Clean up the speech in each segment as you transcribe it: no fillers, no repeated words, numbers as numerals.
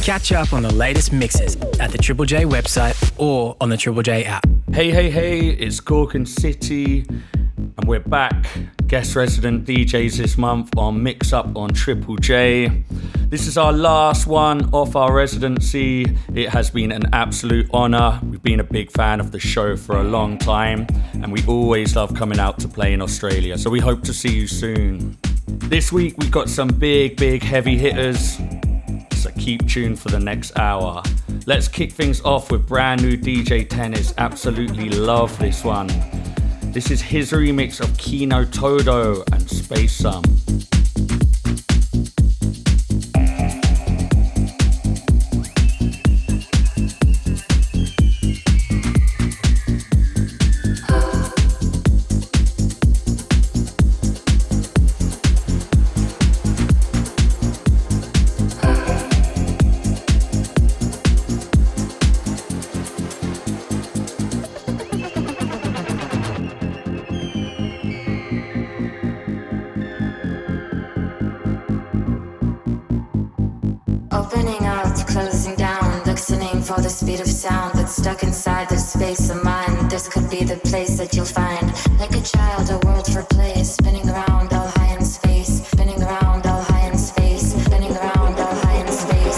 Catch up on the latest mixes at the Triple J website or on the Triple J app. Hey, it's Gorgon City, and we're back. Guest resident DJs this month on Mix Up on Triple J. This is our last one off our residency. It has been an absolute honour. We've been a big fan of the show for a long time, and we always love coming out to play in Australia, so we hope to see you soon. This week we've got some big heavy hitters, so keep tuned for the next hour. Let's kick things off with brand new DJ Tennis. Absolutely love this one. This is his remix of Kino Todo and Space Sum. For the speed of sound, but stuck inside the space of mind. This could be the place that you'll find. Like a child, a world for play, spinning around all high in space, spinning around all high in space, spinning around all high in space.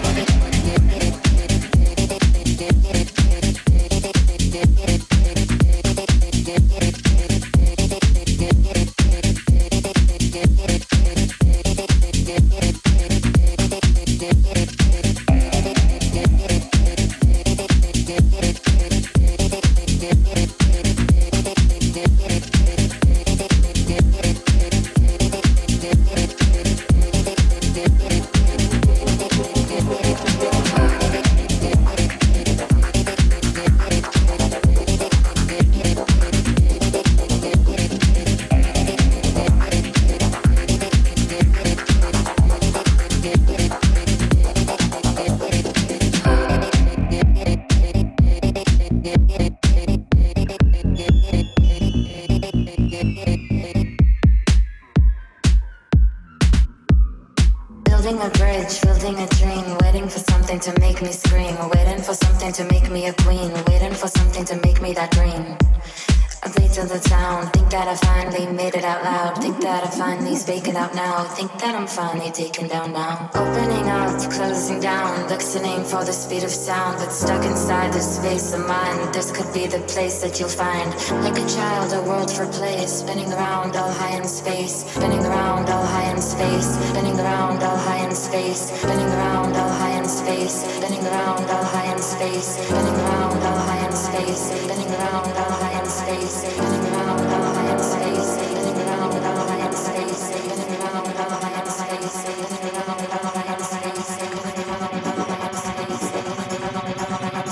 Think that I'm finally taken down now. Opening up, closing down, listening for the speed of sound, but stuck inside the space of mind. This could be the place that you'll find. Like a child, a world for play, spinning around all high in space, spinning around all high in space, spinning around all high in space, spinning around all high in space, spinning around all high in space, spinning around all high in space, spinning around all high in space, spinning around all high in space, spinning around all high in space, spinning around all high in space, spinning around all high in space, spinning around all high in space, spinning around all high in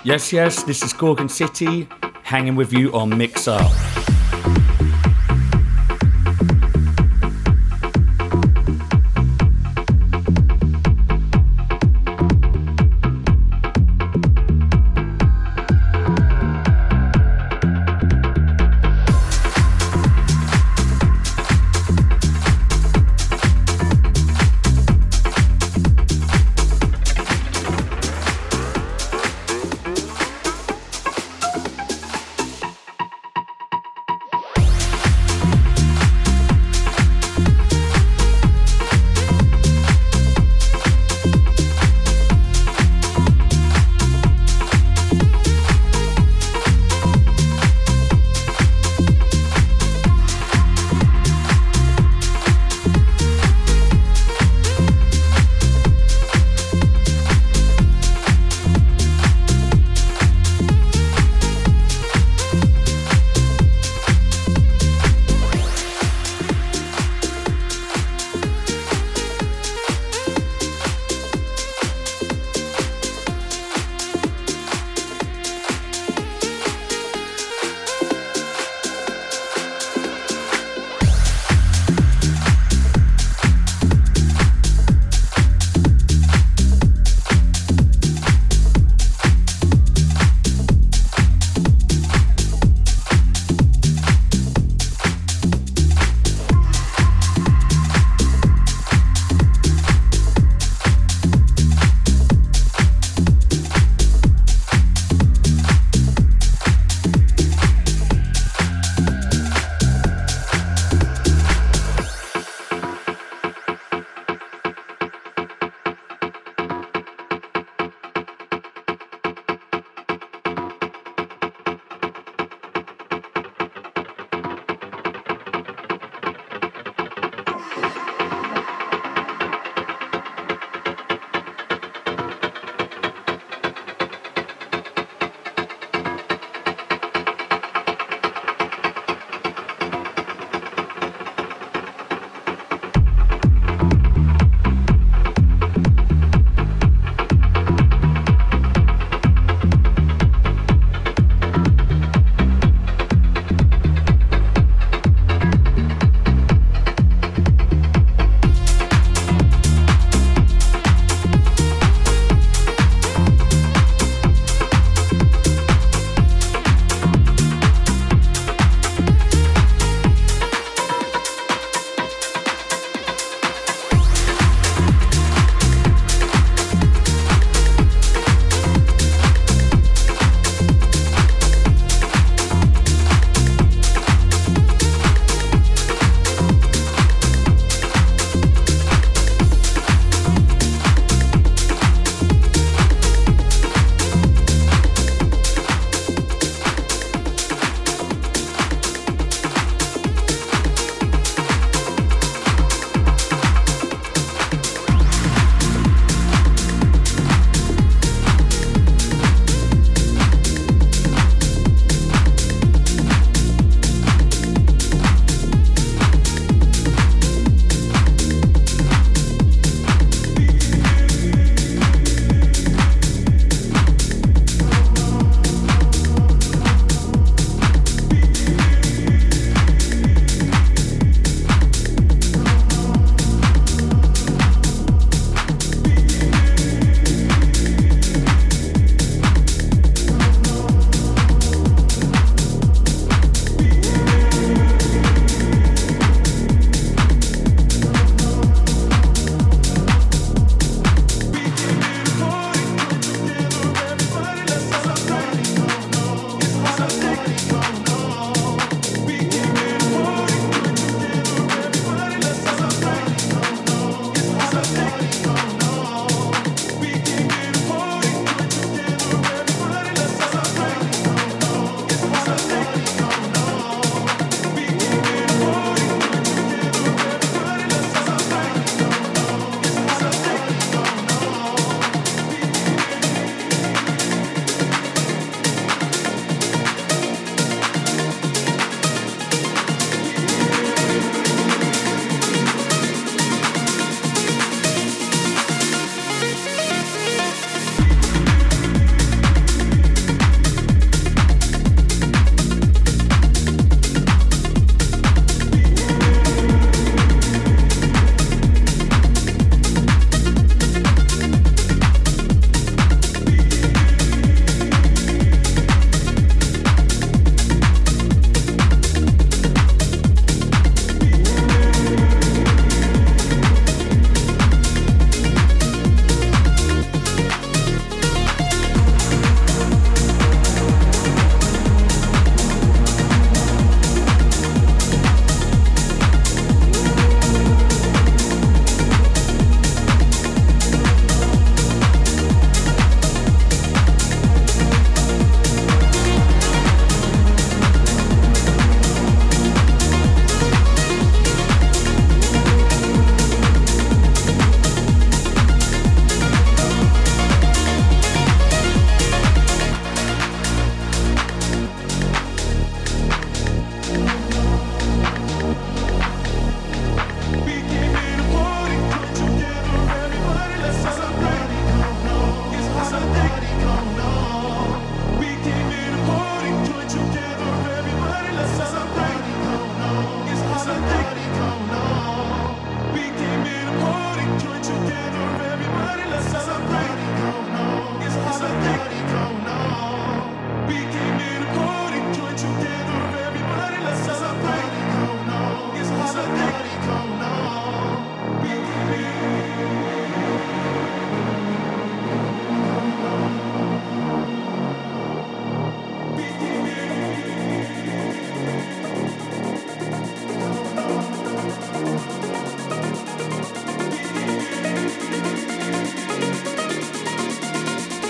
Yes, this is Gorgon City, hanging with you on Mix Up.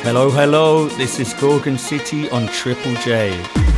Hello, hello, this is Gorgon City on Triple J.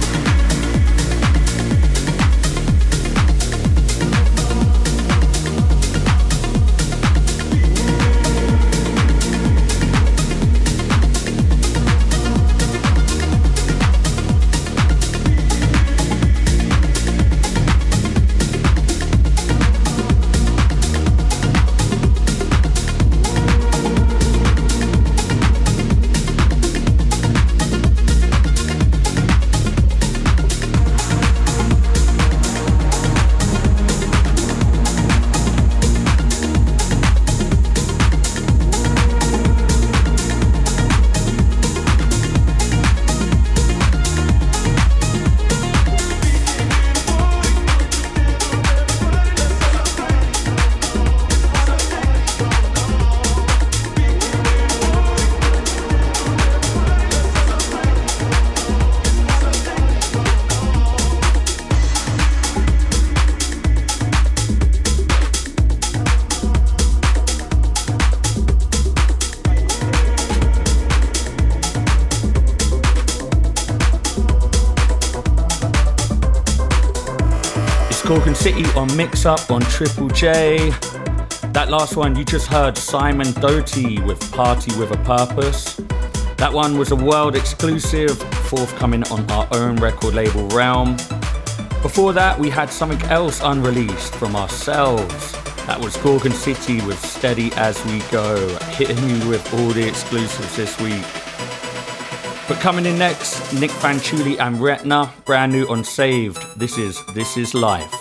Gorgon City on Mix Up on Triple J. That last one you just heard, Simon Doty with Party With A Purpose. That one was a world exclusive, forthcoming on our own record label Realm. Before that we had something else unreleased from ourselves. That was Gorgon City with Steady As We Go, hitting you with all the exclusives this week. But coming in next, Nick Fanciulli and Retna, brand new on Saved. This is Life.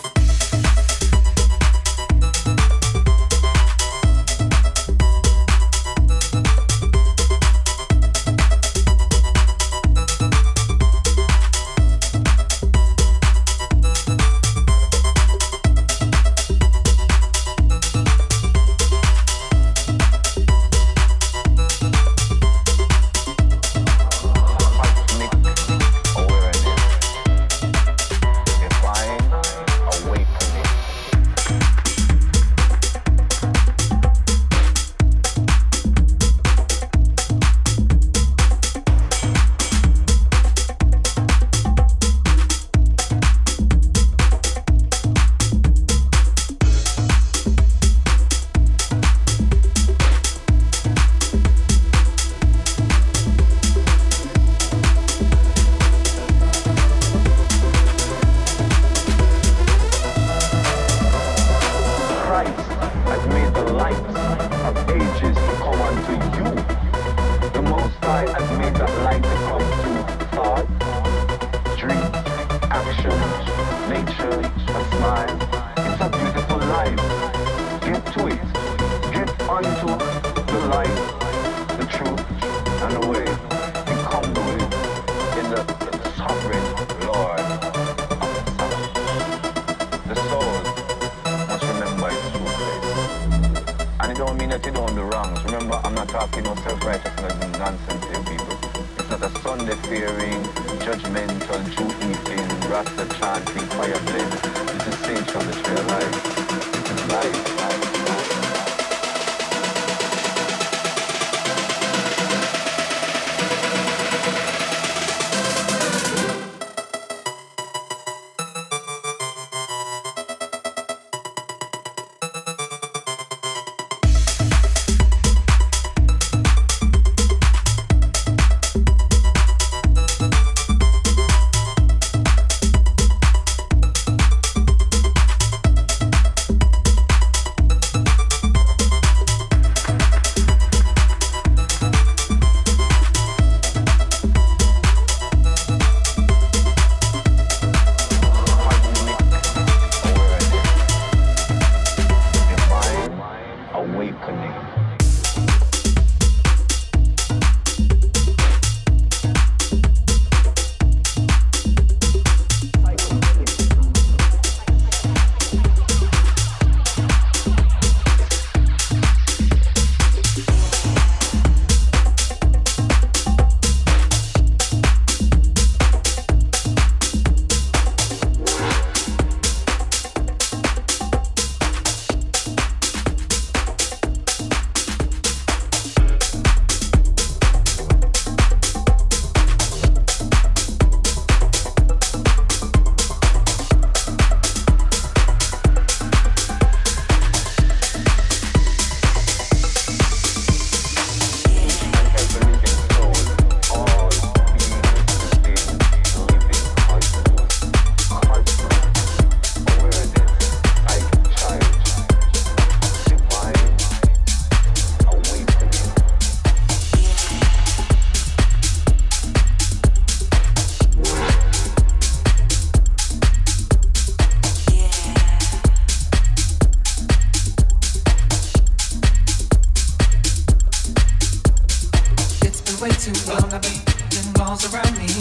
long I've been building walls around me.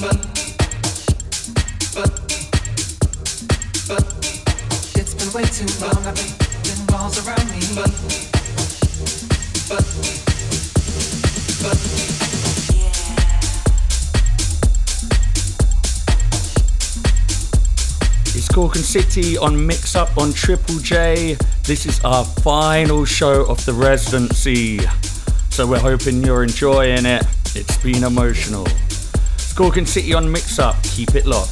But it's been way too long I've been building walls around me. But It's Gorgon City on Mix Up on Triple J. This is our final show of the residency, so we're hoping you're enjoying it. It's been emotional. It's Gorgon City on Mix Up. Keep it locked.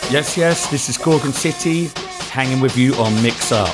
Yes, this is Gorgon City, hanging with you on Mix Up.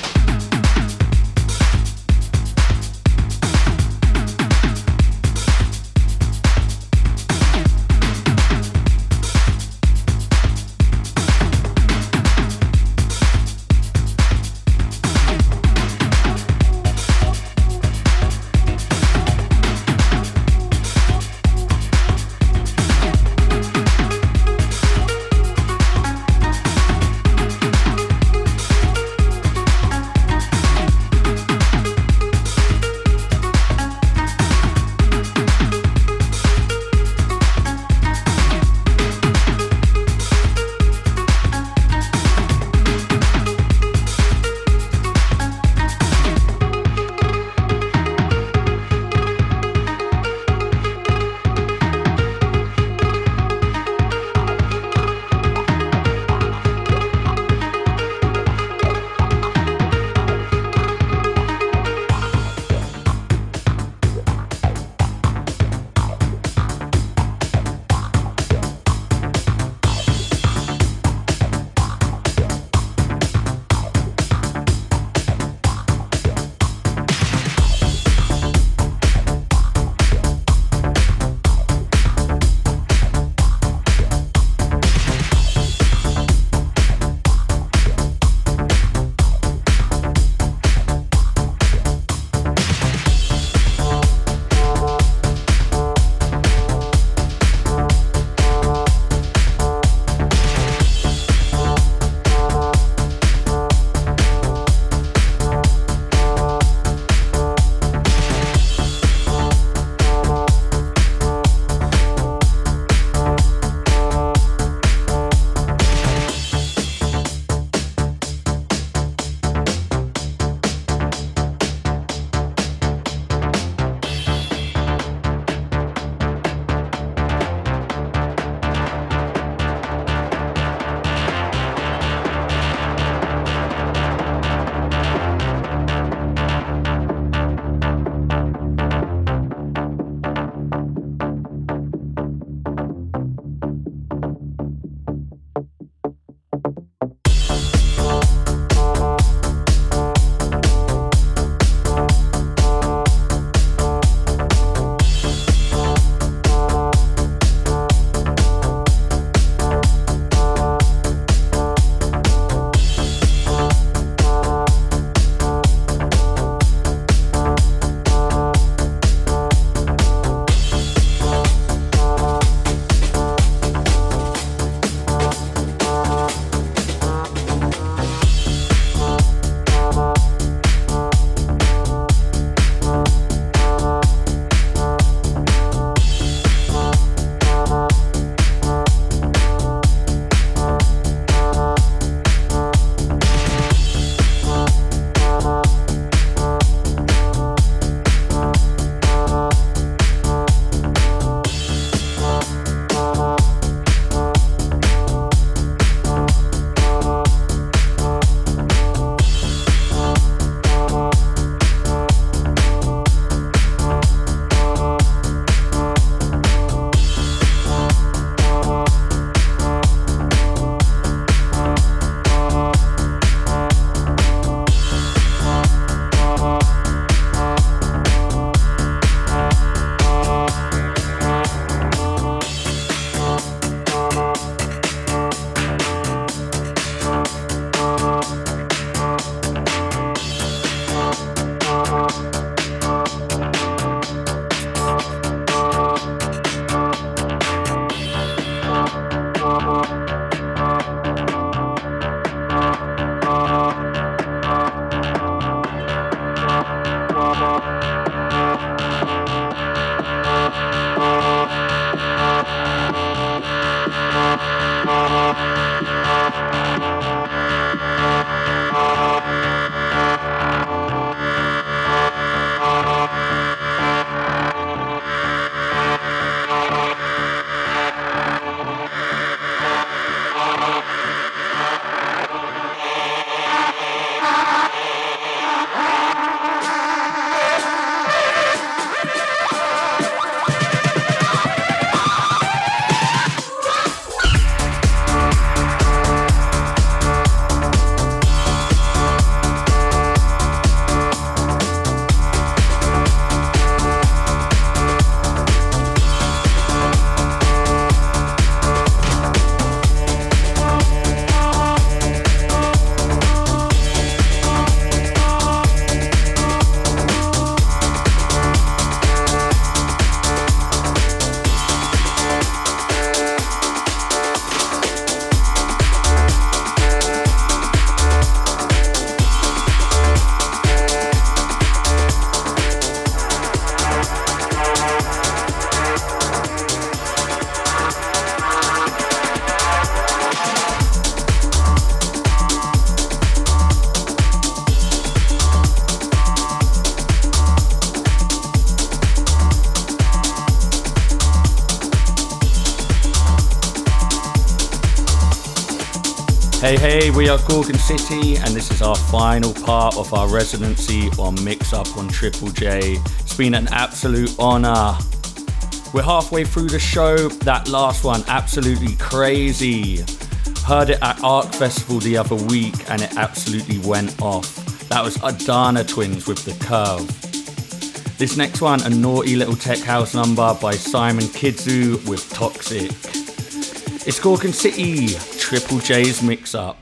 Hey, we are Gorgon City, and this is our final part of our residency on Mix Up on Triple J. It's been an absolute honour. We're halfway through the show. That last one, absolutely crazy. Heard it at Arc Festival the other week, and it absolutely went off. That was Adana Twins with The Curve. This next one, a naughty little tech house number by Simon Kidzu with Toxic. It's Gorgon City, Triple J's Mix Up.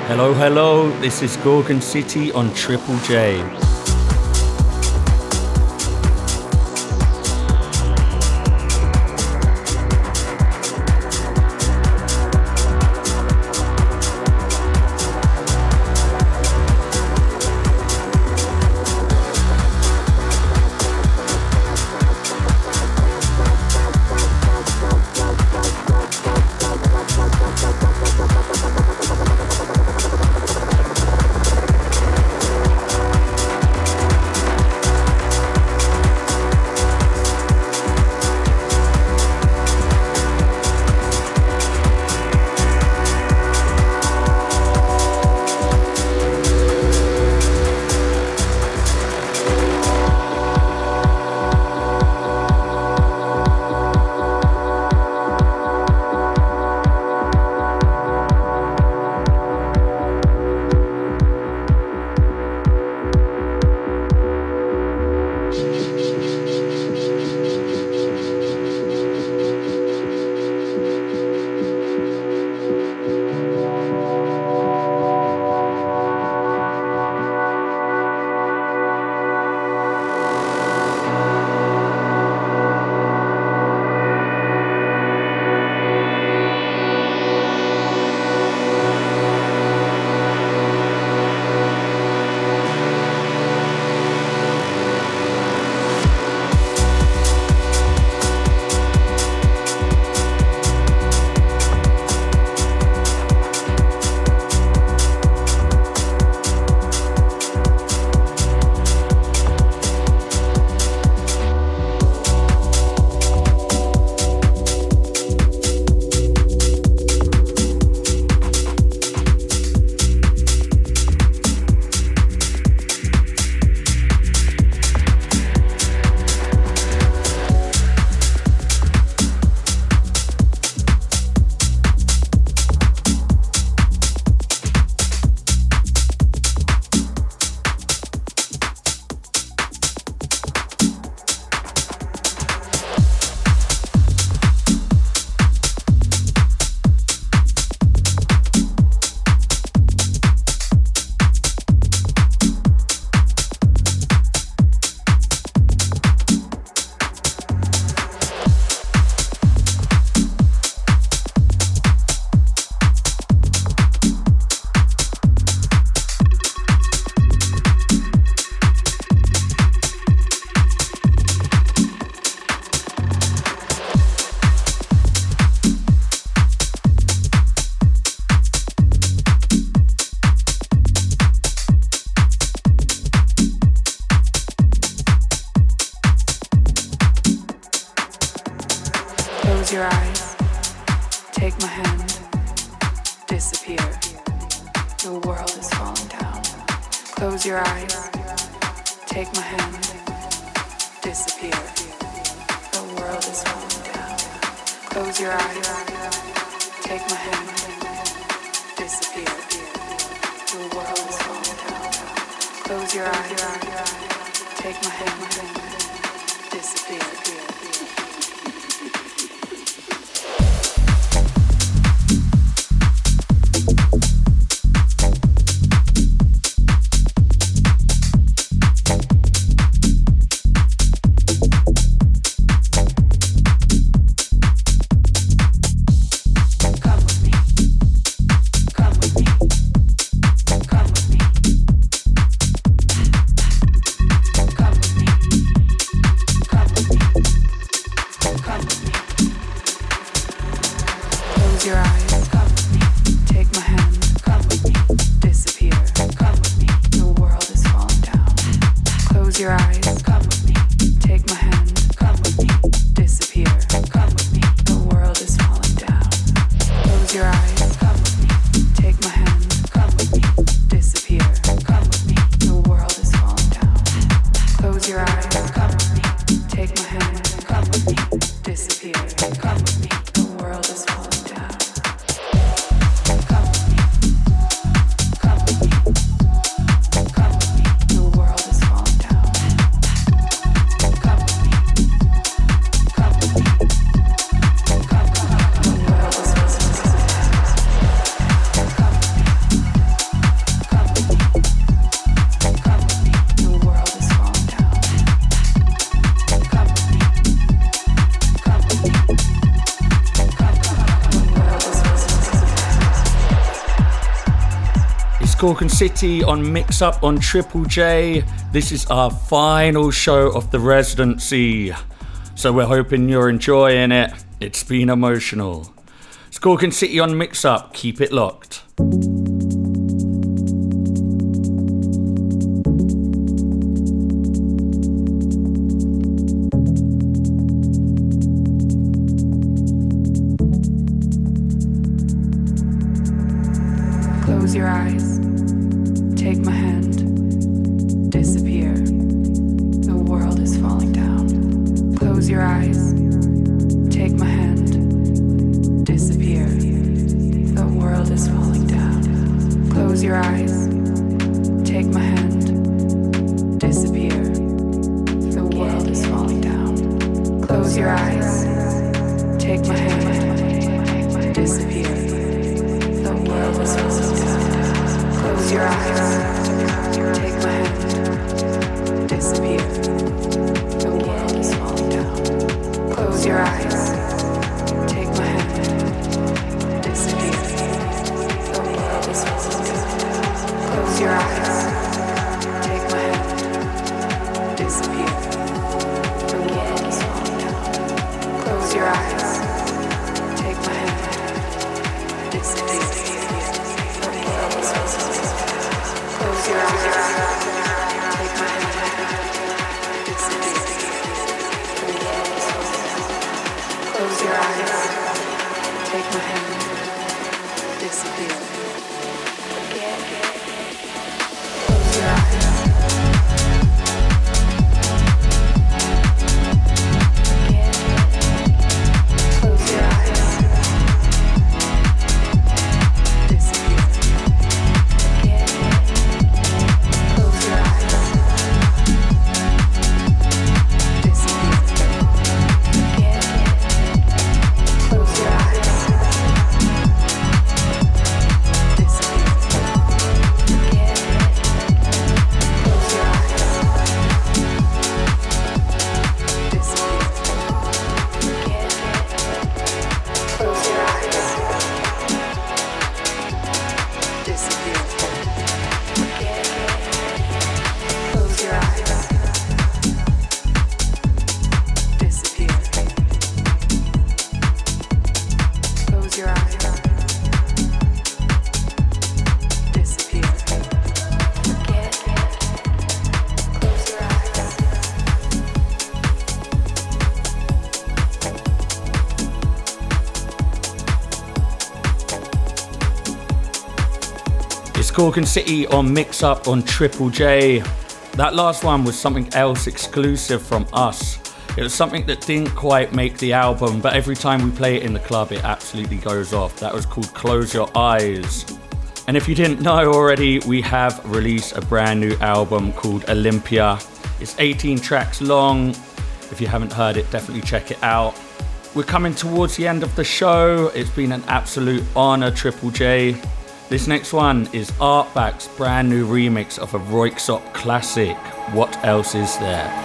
Hello, hello, this is Gorgon City on Triple J. Close your eyes, take my hand, disappear. The world is falling down. Close your eyes, take my hand, disappear. The world is falling down. Close your eyes, take my hand, disappear. The world is falling down. Close your eyes, take my hand, disappear. Gorgon City on Mix Up on Triple J. This is our final show of the residency, so we're hoping you're enjoying it. It's been emotional. It's Gorgon City on Mix Up. Keep it locked. Close your eyes. Take my hand. Disappear. The world is falling down. Close your eyes. Take my hand. Disappear. The world is falling down. Close your eyes. Take my hand. Disappear. The world is falling down. Close your eyes. Take my hand. Disappear. The world is falling down. Close your eyes. Take my hand. Disappear. The world is falling down. Close your eyes. Take my hand. Disappear. The world is falling down. Close your eyes. Take my hand. Disappear. The world is falling down. Close your eyes. Take my hand. Disappear. The world is falling down. Close your eyes. Take my hand. Disappear. The world is falling down. Close your eyes. Take my hand. Disappear. Forget. Close your eyes. Forget. Close your eyes. Disappear. Forget. Close your eyes. Disappear. Forget. Close your eyes. Gorgon City on Mix Up on Triple J. That last one was something else exclusive from us. It was something that didn't quite make the album, but every time we play it in the club, it absolutely goes off. That was called Close Your Eyes. And if you didn't know already, we have released a brand new album called Olympia. It's 18 tracks long. If you haven't heard it, definitely check it out. We're coming towards the end of the show. It's been an absolute honor, Triple J. This next one is Artback's brand new remix of a Röyksopp classic, What Else Is There?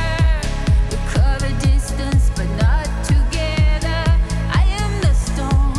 Storm.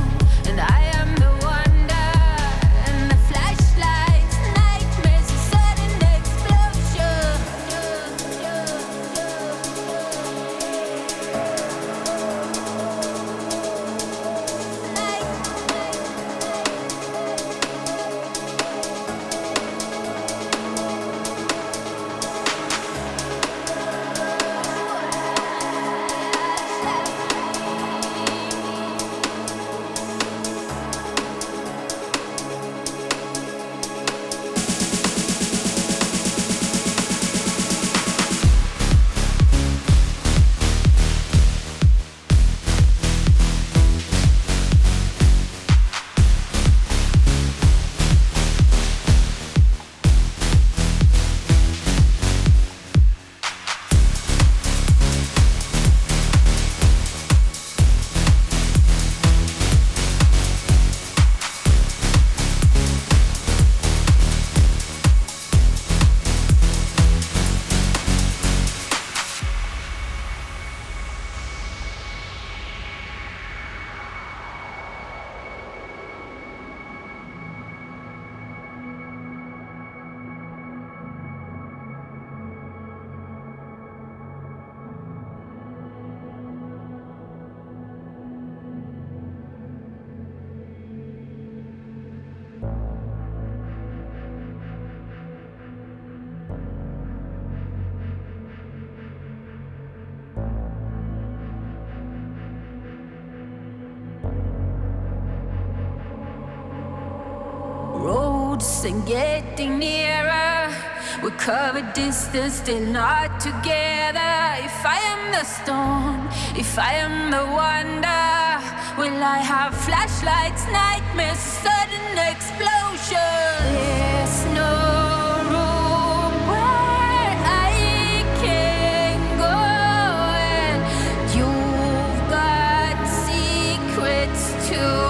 roads and getting nearer. We cover distance, still not together. If I am the storm, if I am the wonder, will I have flashlights, nightmares, sudden explosion? There's no room where I can go, and you've got secrets too.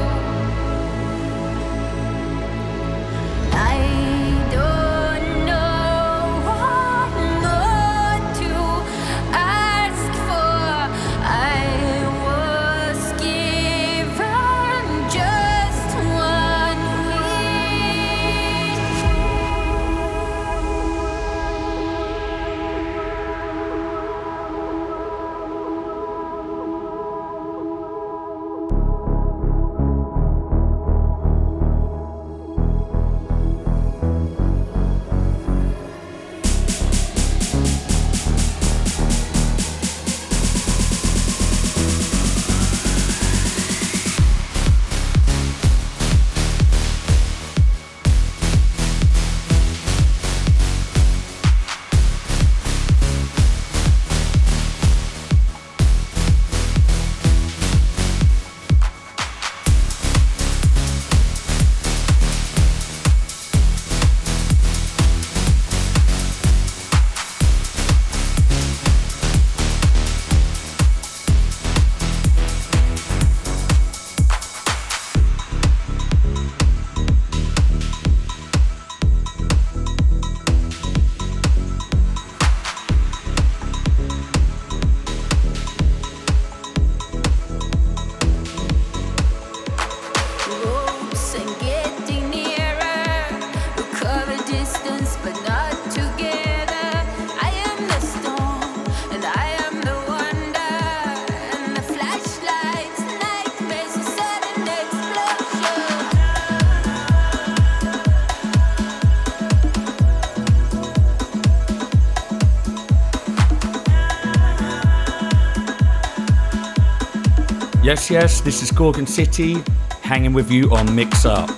Yes, this is Gorgon City, hanging with you on Mix Up.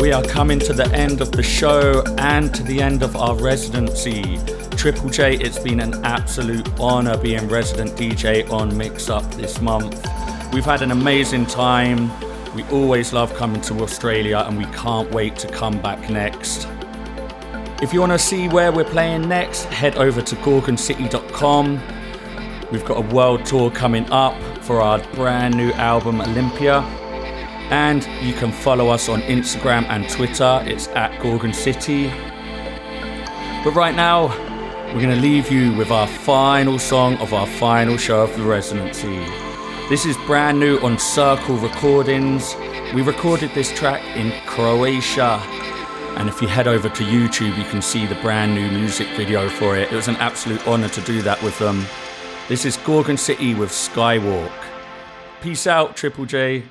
we are coming to the end of the show and to the end of our residency. Triple J, it's been an absolute honour being resident DJ on Mix Up this month. We've had an amazing time. We always love coming to Australia and we can't wait to come back next. If you want to see where we're playing next, head over to gorgoncity.com. We've got a world tour coming up for our brand new album Olympia. And you can follow us on Instagram and Twitter. It's at Gorgon City. But right now, we're going to leave you with our final song of our final show of the residency. This is brand new on Circle Recordings. We recorded this track in Croatia. And if you head over to YouTube, you can see the brand new music video for it. It was an absolute honour to do that with them. This is Gorgon City with Skywalk. Peace out, Triple J.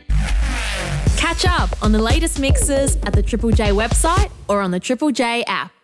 Catch up on the latest mixes at the Triple J website or on the Triple J app.